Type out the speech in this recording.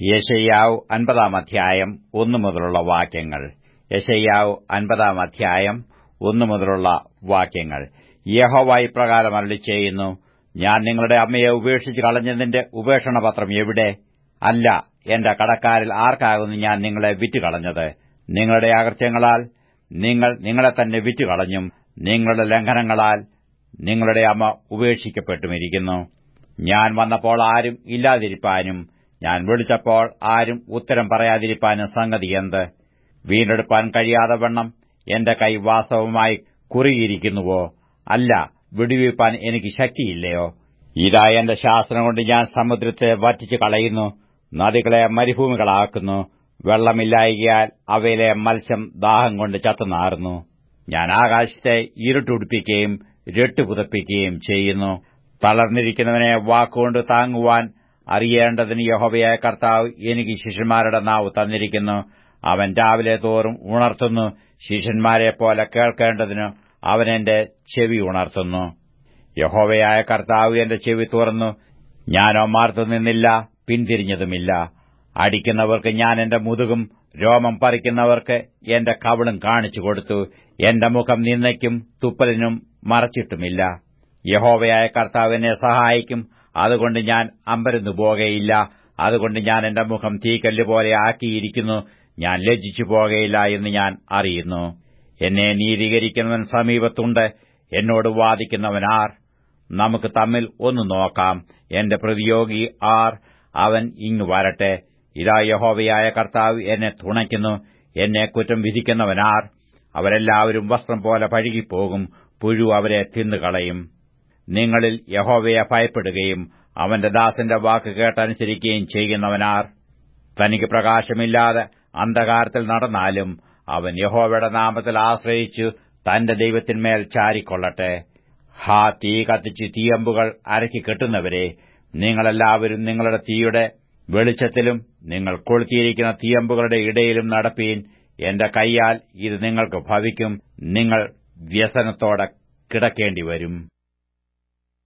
യെശയ്യാവ് 50 അധ്യായം 1 മുതലുള്ള വാക്യങ്ങൾ. യെശയ്യാവ് 50 അധ്യായം 1 മുതലുള്ള വാക്യങ്ങൾ. യഹോവ ഇപ്രകാരം അരുളിച്ചെയ്യുന്നു: ഞാൻ നിങ്ങളുടെ അമ്മയെ ഉപേക്ഷിച്ചു കളഞ്ഞതിന്റെ ഉപേക്ഷണപത്രം എവിടെ? അല്ല, എന്റെ കടക്കാരിൽ ആർക്കാകുന്നു ഞാൻ നിങ്ങളെ വിറ്റുകളഞ്ഞത്? നിങ്ങളുടെ അകൃത്യങ്ങളാൽ നിങ്ങൾ നിങ്ങളെ തന്നെ വിറ്റുകളഞ്ഞും നിങ്ങളുടെ ലംഘനങ്ങളാൽ നിങ്ങളുടെ അമ്മ ഉപേക്ഷിക്കപ്പെട്ടുമിരിക്കുന്നു. ഞാൻ വന്നപ്പോൾ ആരും ഇല്ലാതിരിപ്പാനും ഞാൻ വിളിച്ചപ്പോൾ ആരും ഉത്തരം പറയാതിരിപ്പാനും സംഗതി എന്ത്? വീണ്ടെടുപ്പാൻ കഴിയാതെ വണ്ണം എന്റെ കൈ വാസ്തവമായി കുറുകിയിരിക്കുന്നുവോ? അല്ല, വിടുവിപ്പാൻ എനിക്ക് ശക്തിയില്ലയോ? ഇതാ, എന്റെ ശാസനം കൊണ്ട് ഞാൻ സമുദ്രത്തെ വറ്റിച്ചു കളയുന്നു, നദികളെ മരുഭൂമികളാക്കുന്നു. വെള്ളമില്ലായ്കയാൽ അവയിലെ മത്സ്യം ദാഹം കൊണ്ട് ചത്തുനാറുന്നു. ഞാൻ ആകാശത്തെ ഇരുട്ടുടുപ്പിക്കുകയും രട്ടുപുതപ്പിക്കുകയും ചെയ്യുന്നു. തളർന്നിരിക്കുന്നവനെ വാക്കുകൊണ്ട് താങ്ങുവാൻ അറിയേണ്ടതിന് യഹോവയായ കർത്താവ് എനിക്ക് ശിഷ്യന്മാരുടെ നാവ് തന്നിരിക്കുന്നു. അവൻ രാവിലെ തോറും ഉണർത്തുന്നു. ശിഷ്യന്മാരെപ്പോലെ കേൾക്കേണ്ടതിന് അവൻ എന്റെ ചെവി ഉണർത്തുന്നു. യഹോവയായ കർത്താവ് എന്റെ ചെവി തുറന്നു. ഞാനോ മാർത്തുനിന്നില്ല, പിന്തിരിഞ്ഞതുമില്ല. അടിക്കുന്നവർക്ക് ഞാൻ എന്റെ മുതുകും രോമം പറിക്കുന്നവർക്ക് എന്റെ കവിളും കാണിച്ചു കൊടുത്തു. എന്റെ മുഖം നിന്ദയ്ക്കും തുപ്പലിനും മറച്ചിട്ടുമില്ല. യഹോവയായ കർത്താവ് എന്നെ സഹായിക്കും. അതുകൊണ്ട് ഞാൻ അമ്പരന്നു പോകയില്ല. അതുകൊണ്ട് ഞാൻ എന്റെ മുഖം തീക്കല്ലുപോലെ ആക്കിയിരിക്കുന്നു. ഞാൻ ലജ്ജിച്ചു പോകയില്ല എന്ന് ഞാൻ അറിയുന്നു. എന്നെ നീതീകരിക്കുന്നവൻ സമീപത്തുണ്ട്. എന്നോട് വാദിക്കുന്നവൻ ആർ? നമുക്ക് തമ്മിൽ ഒന്ന് നോക്കാം. എന്റെ പ്രതിയോഗി ആർ? അവൻ ഇങ്ങു വരട്ടെ. ഇതാ, യഹോവയായ കർത്താവ് എന്നെ തുണയ്ക്കുന്നു. എന്നെ കുറ്റം വിധിക്കുന്നവനാർ? അവരെല്ലാവരും വസ്ത്രം പോലെ പഴുകിപ്പോകും. പുഴു അവരെ തിന്നുകളയും. നിങ്ങളിൽ യഹോവയെ ഭയപ്പെടുകയും അവന്റെ ദാസന്റെ വാക്ക് കേട്ടനുസരിക്കുകയും ചെയ്യുന്നവനാർ? തനിക്ക് പ്രകാശമില്ലാതെ അന്ധകാരത്തിൽ നടന്നാലും അവൻ യഹോവയുടെ നാമത്തിൽ ആശ്രയിച്ചു തന്റെ ദൈവത്തിന്മേൽ ചാരിക്കൊള്ളട്ടെ. തീ കത്തിച്ച് തീയമ്പുകൾ അരക്കി കെട്ടുന്നവരെ, നിങ്ങളെല്ലാവരും നിങ്ങളുടെ തീയുടെ വെളിച്ചത്തിലും നിങ്ങൾ കൊളുത്തിയിരിക്കുന്ന തീയമ്പുകളുടെ ഇടയിലും നടപ്പീൻ. എന്റെ കൈയാൽ ഇത് നിങ്ങൾക്ക് ഭവിക്കും. നിങ്ങൾ വ്യസനത്തോടെ കിടക്കേണ്ടിവരും.